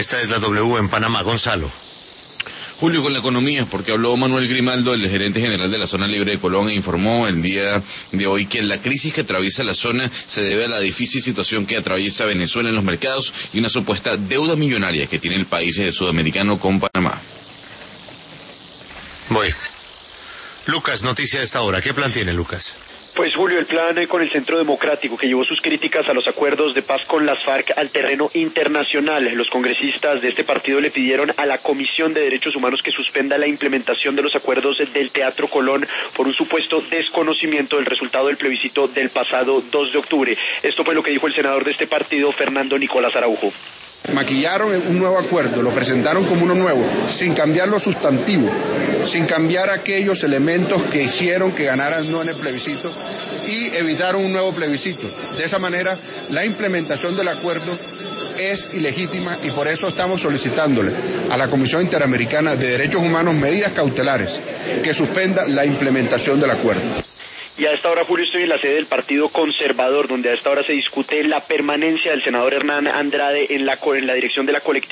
Esta es la W en Panamá. Gonzalo. Julio, con la economía, porque habló Manuel Grimaldo, el gerente general de la Zona Libre de Colón, e informó el día de hoy que la crisis que atraviesa la zona se debe a la difícil situación que atraviesa Venezuela en los mercados y una supuesta deuda millonaria que tiene el país sudamericano con Panamá. Voy. Lucas, noticia de esta hora. ¿Qué plan tiene, Lucas? Pues Julio, el plan con el Centro Democrático, que llevó sus críticas a los acuerdos de paz con las FARC al terreno internacional. Los congresistas de este partido le pidieron a la Comisión de Derechos Humanos que suspenda la implementación de los acuerdos del Teatro Colón por un supuesto desconocimiento del resultado del plebiscito del pasado 2 de octubre. Esto fue lo que dijo el senador de este partido, Fernando Nicolás Araujo. Maquillaron un nuevo acuerdo, lo presentaron como uno nuevo, sin cambiar lo sustantivo, sin cambiar aquellos elementos que hicieron que ganaran no en el plebiscito y evitaron un nuevo plebiscito. De esa manera, la implementación del acuerdo es ilegítima y por eso estamos solicitándole a la Comisión Interamericana de Derechos Humanos medidas cautelares que suspenda la implementación del acuerdo. Y a esta hora, Julio, estoy en la sede del Partido Conservador, donde a esta hora se discute la permanencia del senador Hernán Andrade en la dirección de la colectividad.